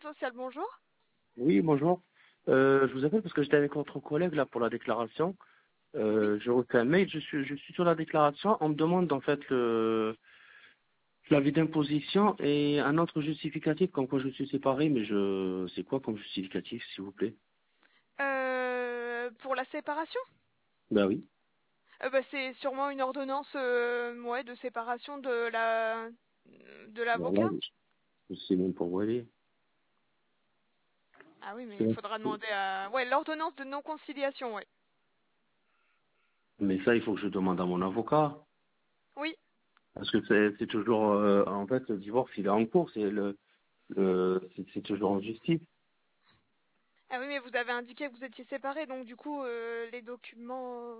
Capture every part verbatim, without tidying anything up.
social, bonjour. Oui, bonjour. Euh, je vous appelle parce que j'étais avec votre collègue là pour la déclaration. Oui. Euh, je reçois un mail, je suis, je suis sur la déclaration. On me demande en fait le l'avis d'imposition et un autre justificatif comme quoi je suis séparé, mais je c'est quoi comme justificatif, s'il vous plaît? Euh, pour la séparation, Ben oui. euh, bah, c'est sûrement une ordonnance euh, ouais, de séparation de la de Ben là, l'avocat. je sais même pas où aller. Ah oui, mais il C'est- faudra demander à... Ouais, l'ordonnance de non-conciliation, ouais. Mais ça, il faut que je demande à mon avocat. Oui. Parce que c'est c'est toujours euh, en fait le divorce il est en cours, c'est le, le c'est c'est toujours en justice. Ah oui, mais vous avez indiqué que vous étiez séparés, donc du coup, euh, les documents...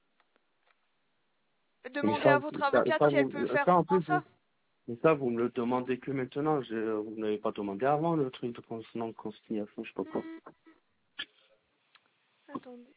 Mais Demandez ça, à votre ça, avocate ça, si elle vous- peut faire ça au en moins plus, ça. mais ça, vous me le demandez que maintenant. Je, vous n'avez pas demandé avant le truc de conciliation, conciliation, je sais pas quoi. Hmm, attendez.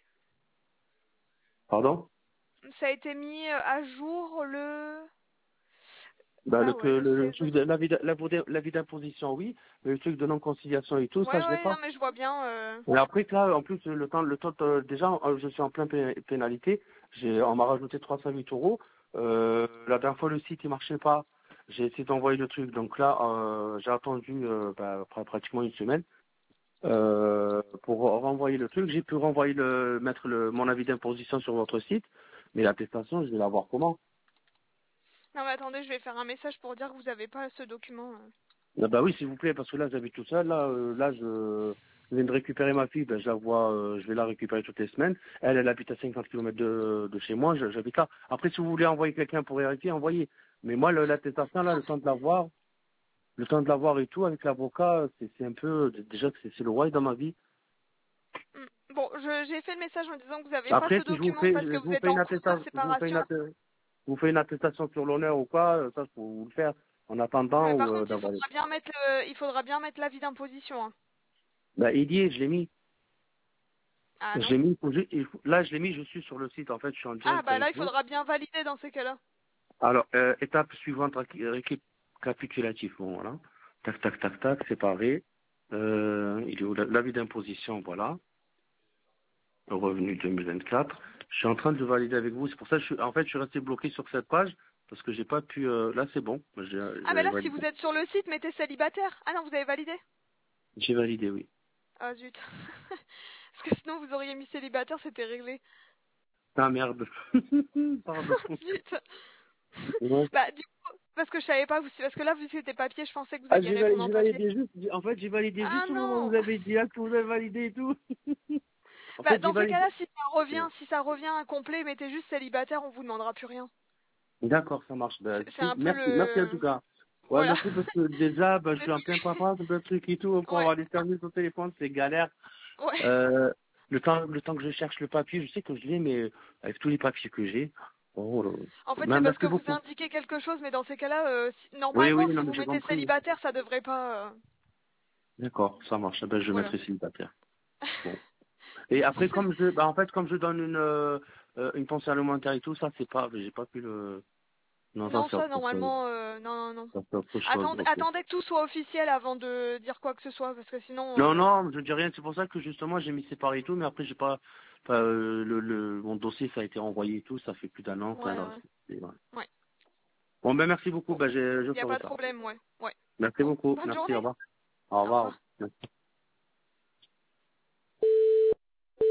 Pardon? Ça a été mis à jour le... Bah, le, Ah que- ouais, le le, le seize. truc de l'avis d'a- l'avis l'avis d'imposition, oui. Mais le truc de non-conciliation et tout, Ouais, ça, je l'ai ouais, non, pas. mais je vois bien. euh, Et après, que là, en plus, le temps, le temps, de- déjà, euh, je suis en plein pé- pénalité. J'ai, on m'a rajouté trois cent huit euros. Euh, la dernière fois, le site, il marchait pas. J'ai essayé d'envoyer le truc. Donc là, euh, j'ai attendu, euh, bah, pr- pratiquement une semaine. Euh, pour renvoyer le truc, j'ai pu renvoyer le, mettre le, mon avis d'imposition sur votre site, mais l'attestation, je vais la voir comment? Non, mais attendez, je vais faire un message pour dire que vous n'avez pas ce document. euh. Ah bah oui, s'il vous plaît, parce que là, j'habite tout seul. Là, euh, là, je, je viens de récupérer ma fille. Ben, je la vois, euh, je vais la récupérer toutes les semaines. Elle, elle habite à cinquante kilomètres de, de chez moi. je- J'habite là. Après, si vous voulez envoyer quelqu'un pour vérifier, envoyez. Mais moi, le- l'attestation, là, le temps de la voir, le temps de la voir et tout avec l'avocat, c'est c'est un peu, déjà que c'est c'est le roi dans ma vie. Hmm. Bon, je- j'ai fait le message en disant que vous n'avez pas ce Après, si je vous document fais, parce que je vous vous êtes fais une en cours de attestation, je vous fais une séparation. attestation. Vous faites une attestation sur l'honneur ou quoi, euh, ça, faut vous le faire en attendant Mais par ou euh, contre, il d'avoir les... faudra bien mettre le, il faudra bien mettre l'avis d'imposition. hein. Bah, il y est, je l'ai mis. Ah Je non. l'ai mis, il faut ju- il faut- là, je l'ai mis, je suis sur le site, en fait, je suis en Ah direct bah avec là, il vous. faudra bien valider dans ces cas-là. Alors, euh, étape suivante, réc- récapitulatif, bon, voilà. Tac, tac, tac, tac, séparé. Euh, il est où la- l'avis d'imposition, voilà. Le revenu deux mille vingt-quatre. Je suis en train de valider avec vous, c'est pour ça que je suis, en fait, je suis resté bloqué sur cette page, parce que j'ai pas pu, euh, là, c'est bon, j'ai Ah bah j'ai là, si validé. vous êtes sur le site, mettez célibataire. Ah non, vous avez validé. J'ai validé, oui. Ah zut. Parce que sinon, vous auriez mis célibataire, c'était réglé. Ah merde. Pardon. Zut. Ouais. Bah du coup, parce que je savais pas, vous, parce que là, vu que c'était papier, je pensais que vous Ah, alliez j'ai répondre validé, en j'ai papier. validé juste, en fait, j'ai validé Ah juste au moment où non. vous avez dit, ah, que vous avez validé et tout. En Bah fait, j'ai dans ces validé. cas-là, si ça revient, si ça revient incomplet, mettez juste célibataire, on vous demandera plus rien. D'accord, ça marche. Ben, C'est c'est si- un peu merci, merci en tout le... cas. Ouais, Voilà. merci parce que déjà, ben, je suis en plein Désolée. papin, plein de trucs et tout, pour Ouais. avoir des services au téléphone, c'est galère. Ouais. Euh, le temps, le temps que je cherche le papier, je sais que je l'ai, mais avec tous les papiers que j'ai. Oh, là. En fait, c'est Ben, parce que merci vous beaucoup. indiquez quelque chose, mais dans ces cas-là, euh, si- Oui, oui, normalement, non, si mais vous j'ai mettez compris. célibataire, ça devrait pas... euh, D'accord, ça marche. Ben, je Voilà. mettrai célibataire. Bon. Et après, comme je, ben, en fait, comme je donne une, euh, euh, une pension alimentaire et tout, ça, c'est pas, j'ai pas pu le, non, ça, Non, c'est ça, autre chose. normalement, euh, non, non, non. Ça, c'est autre chose, Attendez, ok. attendez que tout soit officiel avant de dire quoi que ce soit, parce que sinon... Non, euh, non, je dis rien. C'est pour ça que justement j'ai mis séparé et tout, mais après j'ai pas, pas, euh, le, le, mon dossier ça a été renvoyé et tout, ça fait plus d'un an. Ouais, Alors, ouais. c'est- c'est- voilà. Ouais. Bon ben merci beaucoup, Bon. ben je, je Il n'y a ferai pas de ça. problème, ouais. Ouais. Merci Bon. beaucoup, Bonne merci, au journée. revoir. Au Au revoir. revoir.